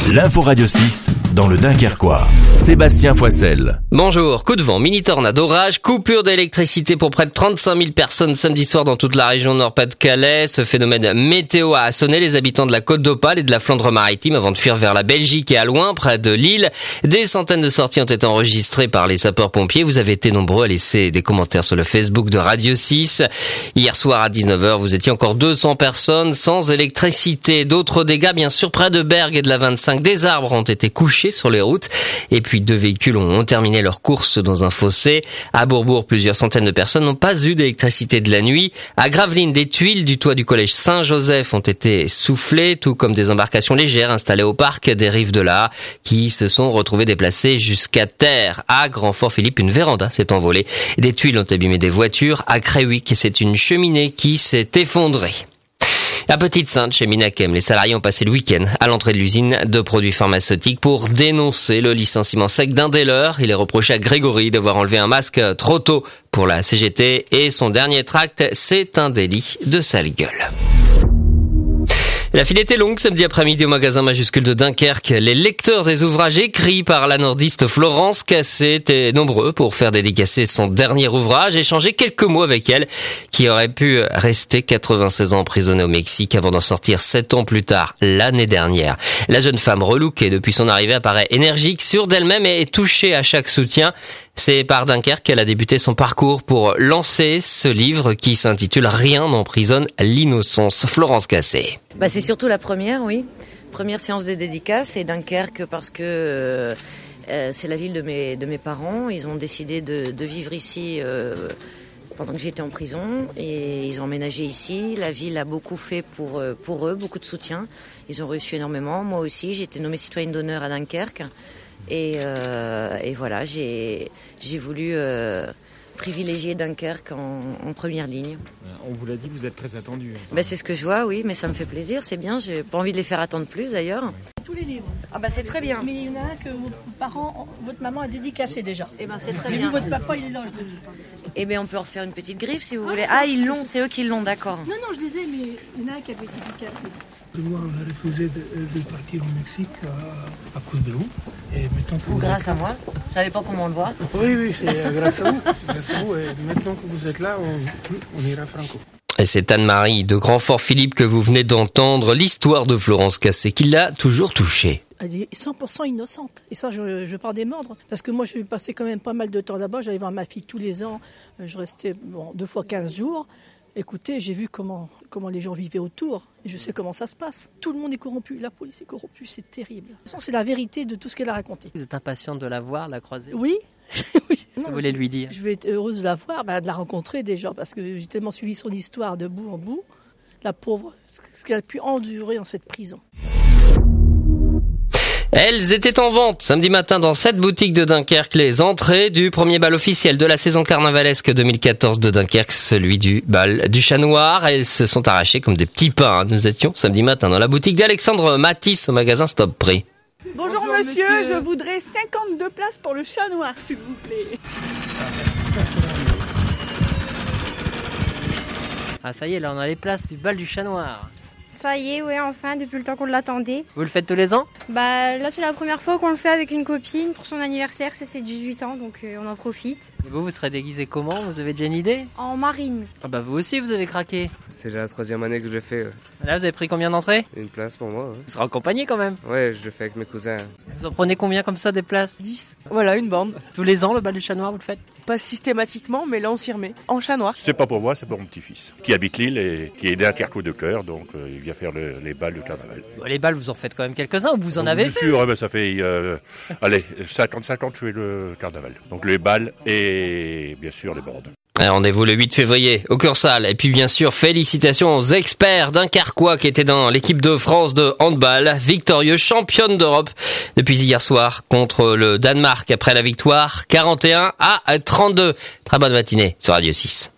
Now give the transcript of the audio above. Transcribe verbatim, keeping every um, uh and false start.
L'info Radio six dans le Dunkerquois. Sébastien Foissel. Bonjour. Coup de vent, mini tornade, orage, coupure d'électricité pour près de trente-cinq mille personnes samedi soir dans toute la région Nord-Pas-de-Calais. Ce phénomène météo a assommé les habitants de la Côte d'Opale et de la Flandre-Maritime avant de fuir vers la Belgique et à loin, près de Lille. Des centaines de sorties ont été enregistrées par les sapeurs-pompiers. Vous avez été nombreux à laisser des commentaires sur le Facebook de Radio six. Hier soir à dix-neuf heures, vous étiez encore deux cents personnes sans électricité. D'autres dégâts, bien sûr, près de Bergues et de la vingt-cinq. Des arbres ont été couchés sur les routes. Et puis deux véhicules ont terminé leur course dans un fossé. À Bourbourg, plusieurs centaines de personnes n'ont pas eu d'électricité de la nuit. À Gravelines, des tuiles du toit du collège Saint-Joseph ont été soufflées, tout comme des embarcations légères installées au parc des rives de la qui se sont retrouvées déplacées jusqu'à terre. À Grand-Fort-Philippe, une véranda s'est envolée. Des tuiles ont abîmé des voitures. À Créhuic, c'est une cheminée qui s'est effondrée. À Petite-Sainte, chez Minakem, les salariés ont passé le week-end à l'entrée de l'usine de produits pharmaceutiques pour dénoncer le licenciement sec d'un des leurs. Il est reproché à Grégory d'avoir enlevé un masque trop tôt pour la C G T et son dernier tract, c'est un délit de sale gueule. La file était longue samedi après-midi au magasin majuscule de Dunkerque. Les lecteurs des ouvrages écrits par la nordiste Florence Cassé étaient nombreux pour faire dédicacer son dernier ouvrage, échanger quelques mots avec elle, qui aurait pu rester quatre-vingt-seize ans emprisonnée au Mexique avant d'en sortir sept ans plus tard, l'année dernière. La jeune femme relookée depuis son arrivée apparaît énergique, sûre d'elle-même et touchée à chaque soutien. C'est par Dunkerque qu'elle a débuté son parcours pour lancer ce livre qui s'intitule « Rien n'emprisonne l'innocence ». Florence Cassé. Bah, c'est surtout la première, oui. Première séance de dédicace, et Dunkerque parce que euh, c'est la ville de mes, de mes parents. Ils ont décidé de, de vivre ici euh, pendant que j'étais en prison et ils ont emménagé ici. La ville a beaucoup fait pour, pour eux, beaucoup de soutien. Ils ont reçu énormément. Moi aussi, j'ai été nommée citoyenne d'honneur à Dunkerque. Et, euh, et voilà, j'ai, j'ai voulu euh, privilégier Dunkerque en, en première ligne. On vous l'a dit, vous êtes très attendu. Ben, c'est ce que je vois, oui, mais ça me fait plaisir, c'est bien. J'ai pas envie de les faire attendre plus d'ailleurs. Tous les livres. Ah bah c'est très bien. Mais il y en a un que vos parents, votre maman a dédicacé déjà. Eh ben c'est très J'ai bien. vu votre papa, il est là, je l'ai vu. Eh bien on peut refaire une petite griffe si vous voulez. Ah ils l'ont, c'est eux qui l'ont, d'accord. Non, non, je les ai, mais il y en a un qui avait dédicacé. Moi, on a refusé de, de partir au Mexique à, à cause de vous. Et maintenant que Ou vous grâce êtes... à moi. Vous savez pas comment on le voit. Oui, oui, c'est grâce à vous. Grâce à vous. Et maintenant que vous êtes là, on, on ira franco. Et c'est Anne-Marie de Grand-Fort-Philippe que vous venez d'entendre, l'histoire de Florence Cassé qui l'a toujours touchée. Elle est cent pour cent innocente. Et ça, je, je pars des mordres. Parce que moi, je suis passé quand même pas mal de temps là-bas. J'allais voir ma fille tous les ans. Je restais bon, deux fois quinze jours. Écoutez, j'ai vu comment, comment les gens vivaient autour. Et je sais comment ça se passe. Tout le monde est corrompu. La police est corrompue. C'est terrible. C'est la vérité de tout ce qu'elle a raconté. Vous êtes impatiente de la voir, de la croiser ? Oui. Oui. Qu'est-ce que vous voulez lui dire ? Je vais être heureuse de la voir, bah, de la rencontrer déjà. Parce que j'ai tellement suivi son histoire de bout en bout. La pauvre, ce qu'elle a pu endurer dans cette prison. Elles étaient en vente samedi matin dans sept boutiques de Dunkerque. Les entrées du premier bal officiel de la saison carnavalesque deux mille quatorze de Dunkerque, celui du bal du Chat Noir. Elles se sont arrachées comme des petits pains. Nous étions samedi matin dans la boutique d'Alexandre Matisse au magasin Stop Prix. Bonjour, Bonjour monsieur, monsieur, je voudrais cinquante-deux places pour le Chat Noir, s'il vous plaît. Ah ça y est, là on a les places du bal du Chat Noir. Ça y est, ouais, enfin, depuis le temps qu'on l'attendait. Vous le faites tous les ans ? Bah là, c'est la première fois qu'on le fait avec une copine pour son anniversaire, c'est ses dix-huit ans, donc euh, on en profite. Et vous, vous serez déguisé comment ? Vous avez déjà une idée ? En marine. Ah bah vous aussi, vous avez craqué. C'est la troisième année que je fais. Ouais. Là, vous avez pris combien d'entrées ? Une place pour moi. Ouais. Vous serez accompagné quand même ? Ouais, je le fais avec mes cousins. Vous en prenez combien comme ça, des places ? dix. Voilà, une bande. Tous les ans, le bal du Chat Noir, vous le faites ? Pas systématiquement, mais là on s'y remet. En Chat Noir. C'est pas pour moi, c'est pour mon petit-fils, qui habite Lille et qui est Dunkerquois de cœur, donc euh, il vient faire le, les balles de carnaval. Les balles, vous en faites quand même quelques-uns, ou vous en avez fait ? Sûr, ben, ça fait, euh, allez, cinquante-cinq ans que je fais le carnaval. Donc les balles et bien sûr les bordes. Rendez-vous le huit février au Cursal. Et puis bien sûr, félicitations aux experts dunkerquois qui étaient dans l'équipe de France de handball, victorieux championne d'Europe depuis hier soir contre le Danemark après la victoire quarante et un à trente-deux. Très bonne matinée sur Radio six.